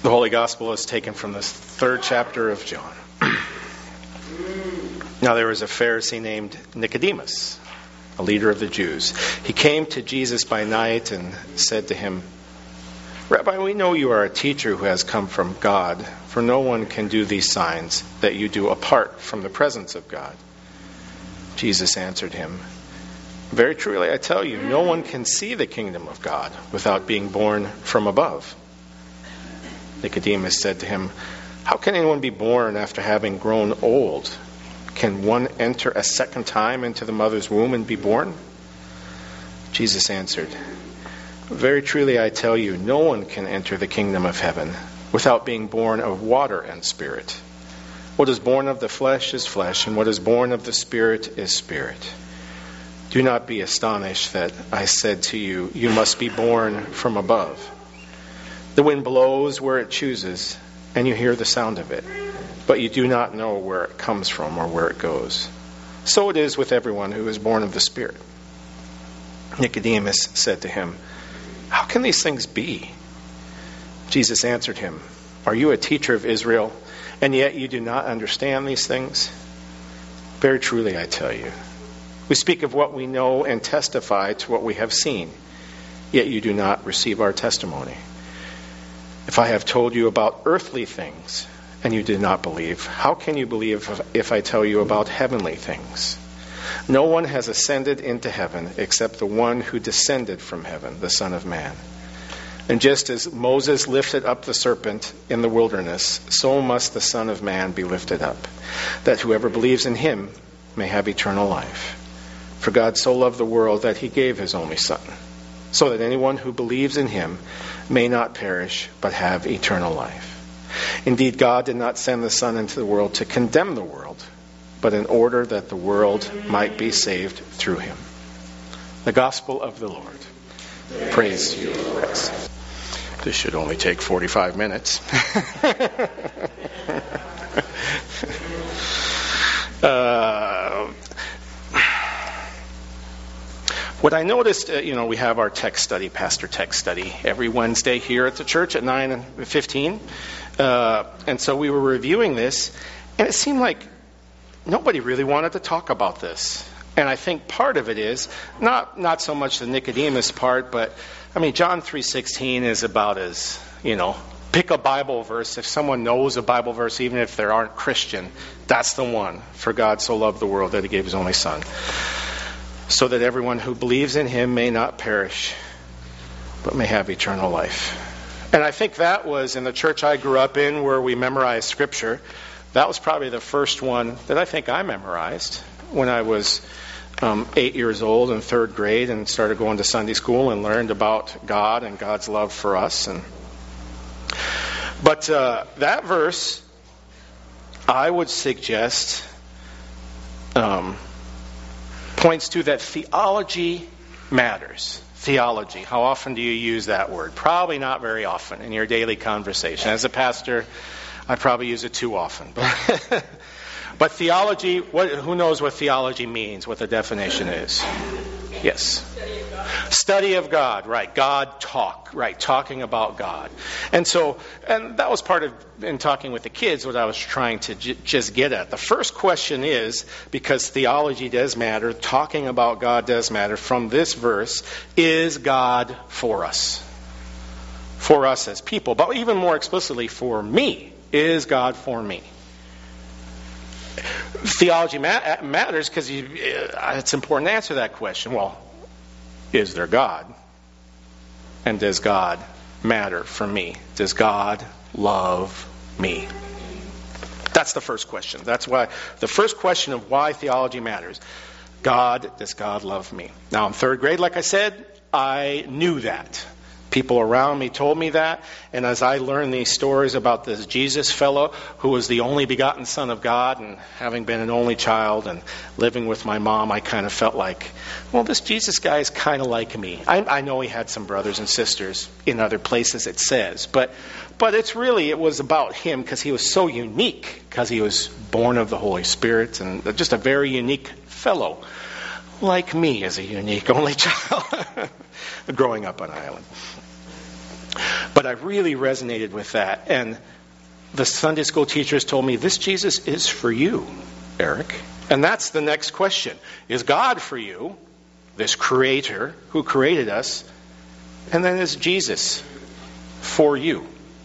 The Holy Gospel is taken from the 3rd chapter of John. Now there was a Pharisee named Nicodemus, a leader of the Jews. He came to Jesus by night and said to him, "Rabbi, we know you are a teacher who has come from God, for no one can do these signs that you do apart from the presence of God." Jesus answered him, "Very truly I tell you, no one can see the kingdom of God without being born from above." Nicodemus said to him, "How can anyone be born after having grown old? Can one enter a second time into the mother's womb and be born?" Jesus answered, "Very truly I tell you, no one can enter the kingdom of heaven without being born of water and spirit. What is born of the flesh is flesh, and what is born of the Spirit is spirit. Do not be astonished that I said to you, you must be born from above. The wind blows where it chooses, and you hear the sound of it, but you do not know where it comes from or where it goes. So it is with everyone who is born of the Spirit." Nicodemus said to him, "How can these things be?" Jesus answered him, "Are you a teacher of Israel, and yet you do not understand these things? Very truly I tell you, we speak of what we know and testify to what we have seen, yet you do not receive our testimony. If I have told you about earthly things, and you did not believe, how can you believe if I tell you about heavenly things? No one has ascended into heaven except the one who descended from heaven, the Son of Man. And just as Moses lifted up the serpent in the wilderness, so must the Son of Man be lifted up, that whoever believes in him may have eternal life. For God so loved the world that he gave his only Son, so that anyone who believes in him may not perish, but have eternal life. Indeed, God did not send the Son into the world to condemn the world, but in order that the world might be saved through him." The Gospel of the Lord. Praise to you, Christ. This should only take 45 minutes. What I noticed, we have our text study, pastor text study, every Wednesday here at the church at 9:15. And so we were reviewing this, and it seemed like nobody really wanted to talk about this. And I think part of it is not so much the Nicodemus part, but John 3:16 is about as, pick a Bible verse. If someone knows a Bible verse, even if they aren't Christian, that's the one. For God so loved the world that he gave his only Son, so that everyone who believes in him may not perish, but may have eternal life. And I think that was in the church I grew up in, where we memorized Scripture. That was probably the first one that I think I memorized when I was 8 years old in 3rd grade and started going to Sunday school and learned about God and God's love for us. But that verse, I would suggest, points to that theology matters. Theology. How often do you use that word? Probably not very often in your daily conversation. As a pastor, I probably use it too often. But theology, who knows what theology means, what the definition is? Yes. Study of God, right. God talk, right. Talking about God. And that was part of, in talking with the kids, what I was trying to just get at. The first question is, because theology does matter, talking about God does matter, from this verse, is God for us? For us as people. But even more explicitly, for me. Is God for me? Theology matters because it's important to answer that question. Well, is there God? And does God matter for me? Does God love me? That's the first question. That's why the first question of why theology matters. Does God love me? Now, in 3rd grade, like I said, I knew that. People around me told me that. And as I learned these stories about this Jesus fellow who was the only begotten Son of God, and having been an only child and living with my mom, I kind of felt like, well, this Jesus guy is kind of like me. I know he had some brothers and sisters in other places, it says. But it was about him because he was so unique, because he was born of the Holy Spirit and just a very unique fellow. Like me as a unique only child growing up on an island. But I really resonated with that. And the Sunday school teachers told me, this Jesus is for you, Eric. And that's the next question. Is God for you, this creator who created us? And then is Jesus for you?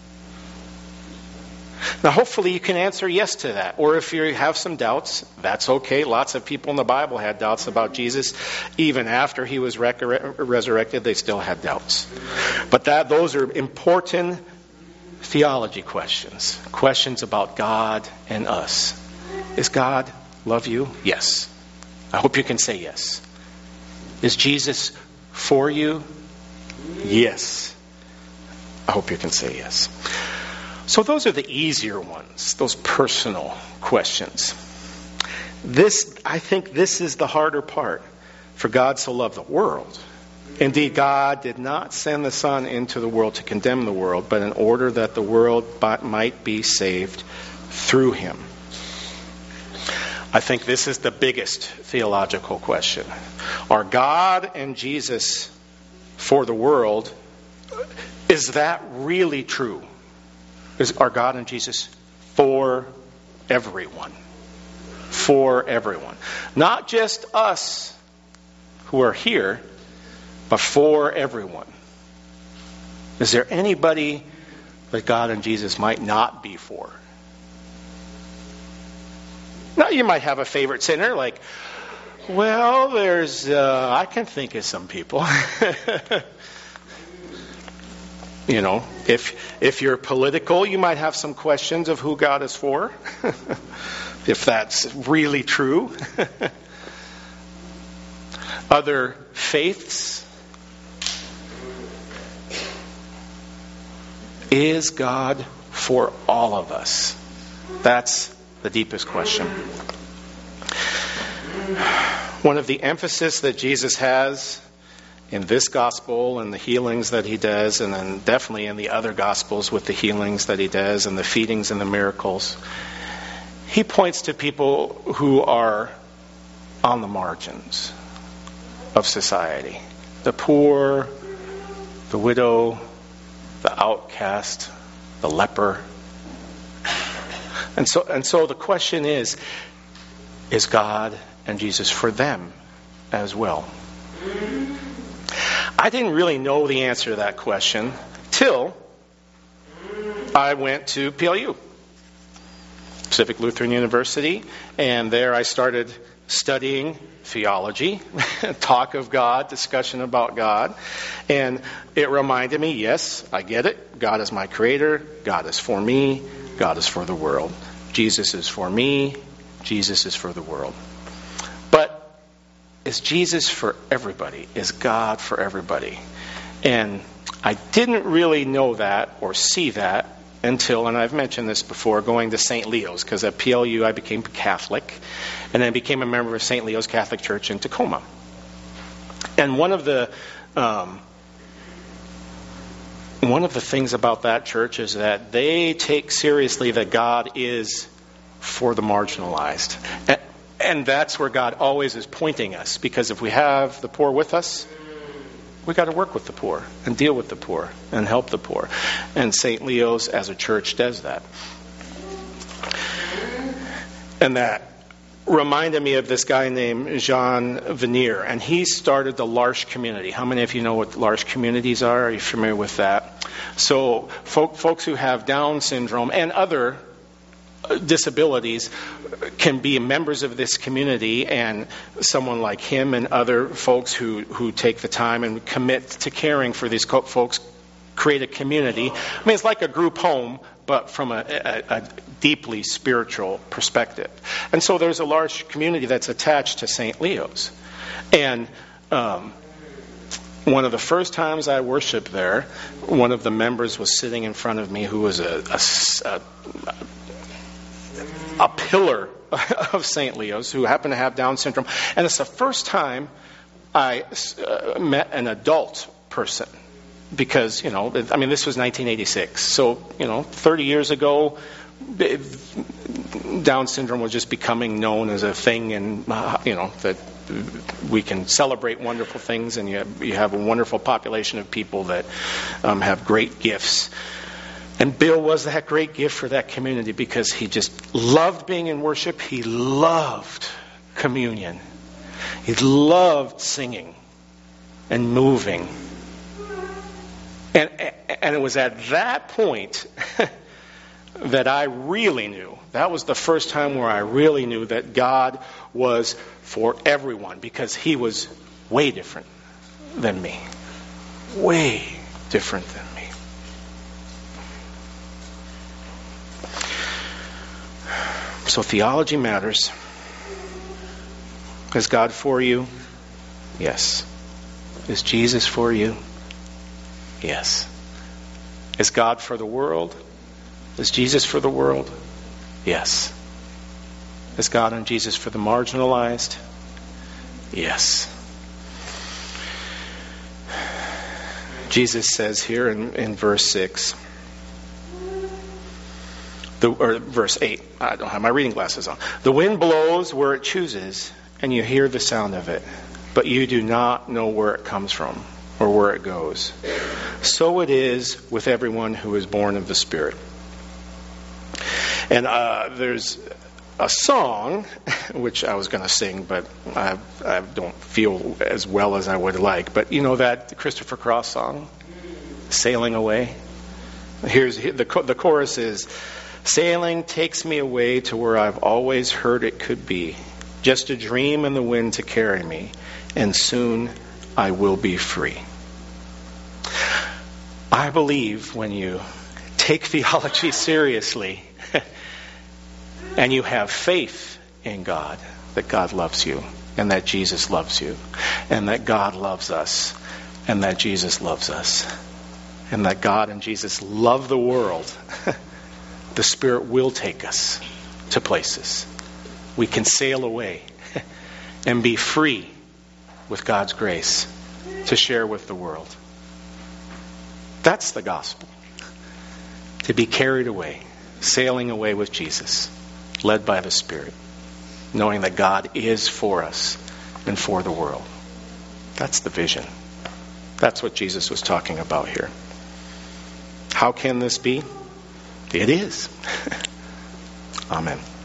Now, hopefully you can answer yes to that. Or if you have some doubts, that's okay. Lots of people in the Bible had doubts about Jesus. Even after he was resurrected, they still had doubts. But those are important theology questions. Questions about God and us. Is God love you? Yes. I hope you can say yes. Is Jesus for you? Yes. I hope you can say yes. So those are the easier ones, those personal questions. I think this is the harder part. For God so loved the world. Indeed, God did not send the Son into the world to condemn the world, but in order that the world might be saved through him. I think this is the biggest theological question. Are God and Jesus for the world? Is that really true? Are God and Jesus for everyone? For everyone. Not just us who are here, but for everyone. Is there anybody that God and Jesus might not be for? Now, you might have a favorite sinner, like, well, I can think of some people. You know, if you're political, you might have some questions of who God is for, if that's really true. Other faiths. Is God for all of us? That's the deepest question. One of the emphasis that Jesus has in this gospel and the healings that he does, and then definitely in the other gospels with the healings that he does and the feedings and the miracles, he points to people who are on the margins of society. The poor, the widow, the outcast, the leper. And so the question is God and Jesus for them as well? I didn't really know the answer to that question till I went to PLU, Pacific Lutheran University, and there I started studying theology, talk of God, discussion about God, and it reminded me, yes, I get it. God is my creator. God is for me. God is for the world. Jesus is for me. Jesus is for the world. But is Jesus for everybody? Is God for everybody? And I didn't really know that or see that until, and I've mentioned this before, going to St. Leo's, because at PLU I became Catholic, and then became a member of St. Leo's Catholic Church in Tacoma. And one of the things about that church is that they take seriously that God is for the marginalized. And that's where God always is pointing us, because if we have the poor with us, we got to work with the poor and deal with the poor and help the poor. And St. Leo's as a church does that. And that reminded me of this guy named Jean Vanier, and he started the L'Arche community. How many of you know what L'Arche communities are? Are you familiar with that? So folks who have Down syndrome and other disabilities can be members of this community, and someone like him and other folks who take the time and commit to caring for these folks create a community. I mean, it's like a group home, but from a deeply spiritual perspective. And so there's a large community that's attached to St. Leo's. And one of the first times I worshiped there, one of the members was sitting in front of me who was a pillar of St. Leo's, who happened to have Down syndrome. And it's the first time I met an adult person. Because, this was 1986. So, 30 years ago, Down syndrome was just becoming known as a thing, and, that we can celebrate wonderful things, and you have a wonderful population of people that have great gifts. And Bill was that great gift for that community because he just loved being in worship. He loved communion. He loved singing and moving. And it was at that point that I really knew. That was the first time where I really knew that God was for everyone, because he was way different than me. Way different than me. So theology matters. Is God for you? Yes. Is Jesus for you? Yes. Is God for the world? Is Jesus for the world? Yes. Is God and Jesus for the marginalized? Yes. Jesus says here in verse 6, or verse 8, I don't have my reading glasses on. The wind blows where it chooses, and you hear the sound of it, but you do not know where it comes from or where it goes. So it is with everyone who is born of the Spirit. And there's a song, which I was going to sing, but I don't feel as well as I would like. But you know that Christopher Cross song, Sailing Away? Here's the chorus is, sailing takes me away to where I've always heard it could be. Just a dream in the wind to carry me, and soon I will be free. I believe when you take theology seriously and you have faith in God, that God loves you, and that Jesus loves you, and that God loves us, and that Jesus loves us, and that God and Jesus love the world, the Spirit will take us to places. We can sail away and be free with God's grace to share with the world. That's the gospel. To be carried away, sailing away with Jesus, led by the Spirit, knowing that God is for us and for the world. That's the vision. That's what Jesus was talking about here. How can this be? It is. Amen.